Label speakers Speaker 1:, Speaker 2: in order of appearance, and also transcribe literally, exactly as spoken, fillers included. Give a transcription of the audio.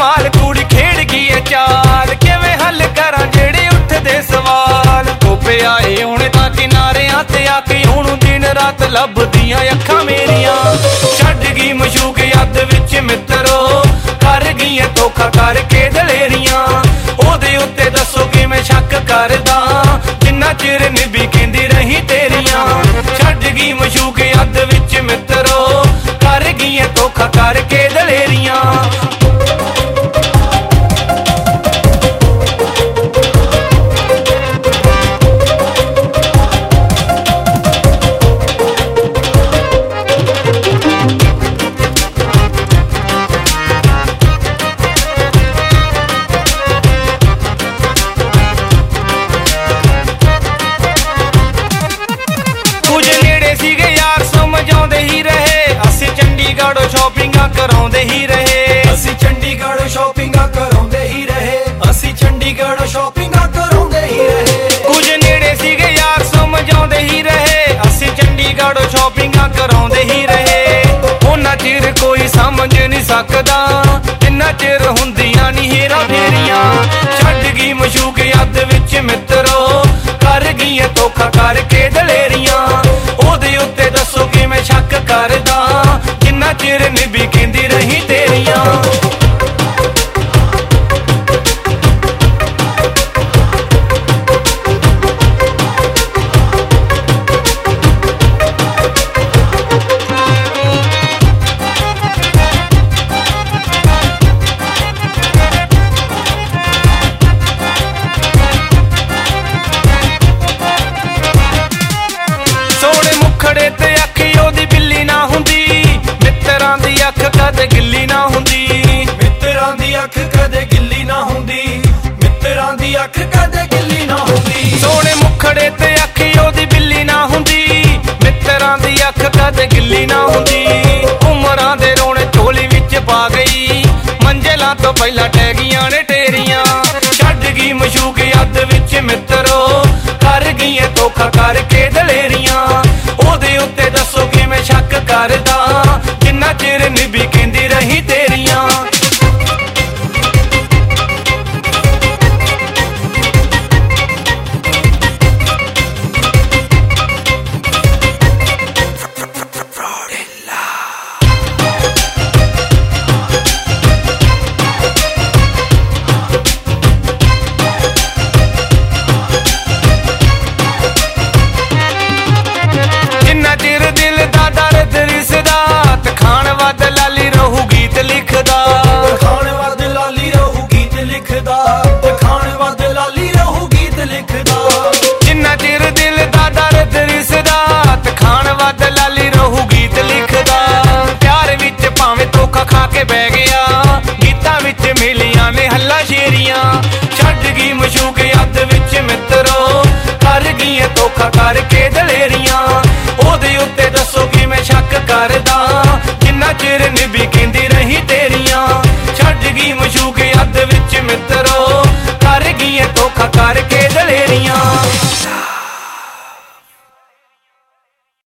Speaker 1: कमाल कुड़ी खेड़ गई है चाल, किवें हल करां जेड़े उठदे सवाल। धोपे आए हुणे तां किनारियां ते आके हुण दिन रात लभदियां अखां मेरियां। छड्ड गई मशूक याद विच मित्रो, कर गई है धोखा करके दलेरियां। ओदे उत्ते दसो किवें शक करदा, जिन्ना चिर निभी कहंदी रही तेरियां। छड्ड गई मशूक याद विच मित्रो, कर गई है धोखा करके दलेरियां। शॉपिंगा कराउंदे ही रहे,
Speaker 2: असी चंडीगढ़ शॉपिंगा कराउंदे ही रहे, असी चंडीगढ़ शॉपिंगा कराउंदे ही रहे।
Speaker 1: कुछ नेड़े सीगे यार समझाउंदे ही रहे, असी चंडीगढ़ शॉपिंगा कराउंदे ही रहे। उन्ना चिर कोई समझ नहीं सकदा, जिन्ना चिर हुंदियां नी हेरा फेरियां। छड्ड गई मशूक याद विच मित्रो, कर गई है धोखा करके दलेरियां। ओदे उत्ते दसो किवें शक करदा, जिन्ना चिर निभी कहंदी रही तेरियां। सोने मुखड़े ते अख ओदी बिल्ली ना हुंदी, मित्तरां दी अख कदे गिल्ली ना हुंदी।
Speaker 2: मित्तरां दी अख कदे गिल्ली ना हुंदी, मित्तरां दी अख कदे गिल्ली ना हुंदी।
Speaker 1: सोने मुखड़े ते अख ओदी बिल्ली ना हुंदी, मित्तरां दी अख कदे गिल्ली ना हुंदी। उमरां दे रोने झोली विच पा गई, मंजिलां तो पहला टैगियां ने टेरियां। छड्ड गई मशूक याद विच मित्रो, कर गई है धोखा करके दलेरियां। ओदे उत्ते दसो किवें शक करदा, जिन्ना चिर निभी कहंदी रही तेरियां। जिन्ना चिर दिल दा दर्द रिसदा, तखान वद लाली रहू गीत लिखदा।
Speaker 2: तखान वद लाली रहू गीत लिखदा, तखान वद लाली रहू गीत लिखदा।
Speaker 1: जिन्ना चिर दिल दा दर्द रिसदा, तखान वद लाली रहू गीत लिखदा। प्यार विच भावें धोखा खा के बह गया, गीतां विच मिलियां ने हल्ला शेरियां। छड्ड गई मशूक याद विच मित्रो, कर गई है धोखा करके दलेरियां। ओदे उत्ते दसो किवें शक करदा, जिन्ना चिर निभी कहंदी रही तेरियां। छड्ड गई मशूक याद विच मित्रो, कर गई है धोखा करके